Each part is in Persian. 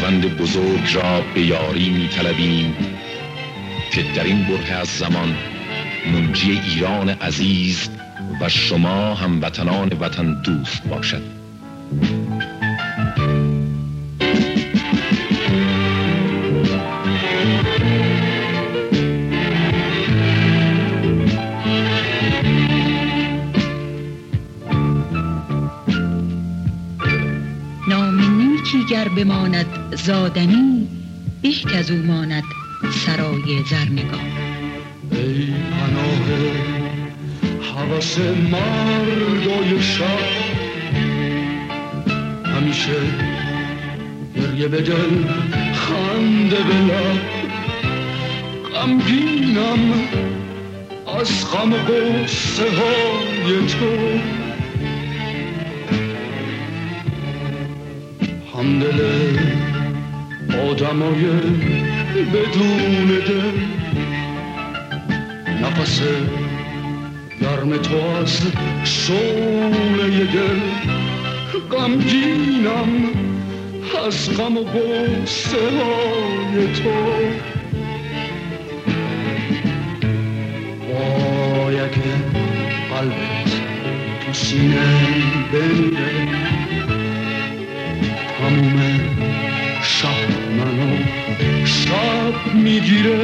خداوند بزرگ را به یاری می طلبیم که در این بره از زمان منجی ایران عزیز و شما هموطنان وطن دوست باشد. گر بماند زادنی به کز او ماند سرای زرنگار. ای پناه هوس مردای شب، همیشه گریه به دل خنده به لب، غمگینم از غم و غصه های تو، همدل آدمای بدون دل، نفس گرم تو از شعله دل، غمگینم از غم و غصه های تو. وای اگه قلبت تو سینه بمیره، تموم شب منو شب میگیره.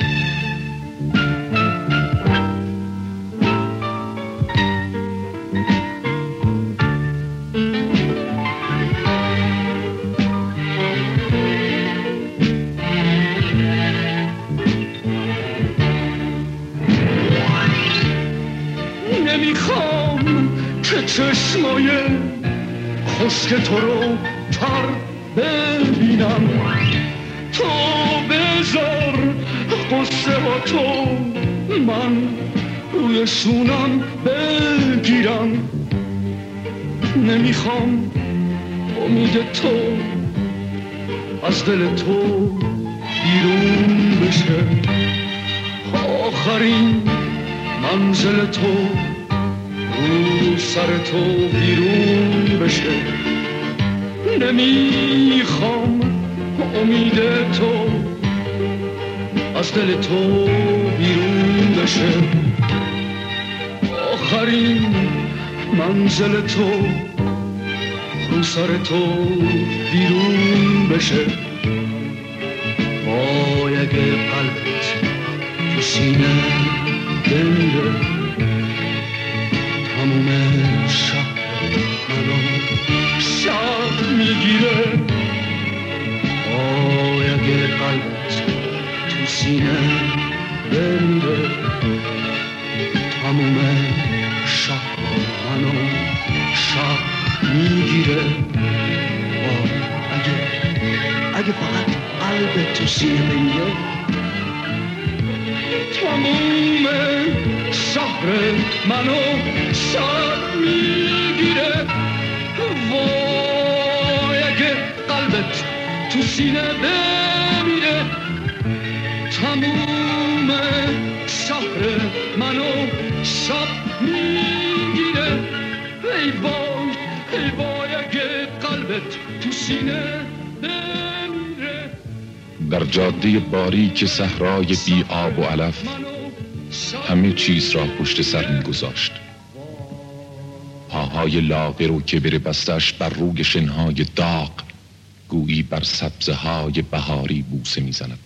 نمیخوام که چشمای خشک تو رو تر ببینم، تو بذار قصه با تو من روی شونم بگیرم. نمیخوام امید تو از دل تو بیرون بشه، آخرین منزل تو رو سر تو بیرون بشه. نمیخوام امید تو از دل تو بیرون بشه، آخرین منزل تو رو سر تو بیرون بشه. وای اگه قلبت تو سینه بمیره، تموم شب منو شب میگیره. وای اگه قلبت تو سینه بمیره، تموم شب منو شب میگیره. وای اگه فقط قلبت تو سینه بمیره، تموم شهر منو شب میگیره. وای اگه قلبت تو سینه بمیره، تموم شهر منو شب میگیره. ای وای اگه قلبت تو سینه بمیره. در جاده باریک صحرای بی آب و علف همه چیز را پشت سر می‌گذاشت. پاهای لاغر و کبر بستش بر روی شنهای داغ گویی بر سبزه‌های بهاری بوسه می‌زند.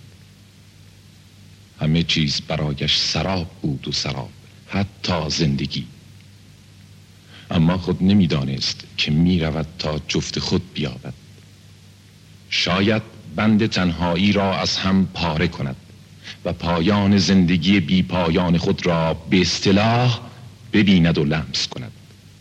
همه چیز برایش سراب بود و سراب، حتی زندگی. اما خود نمی‌دانست که می‌رود تا جفت خود بیابد. شاید بند تنهایی را از هم پاره کند و پایان زندگی بی پایان خود را به اصطلاح ببیند و لمس کند.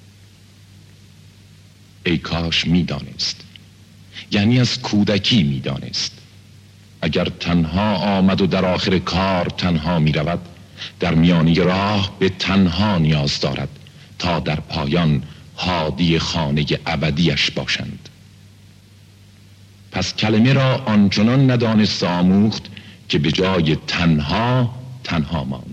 ای کاش می‌دانست، یعنی از کودکی می‌دانست. اگر تنها آمد و در آخر کار تنها می‌رود، در میانی راه به تنها نیاز دارد تا در پایان هادی خانه ابدیش باشند. پس کلمه را آنچنان ندانست آموخت که به جای تنها ماند.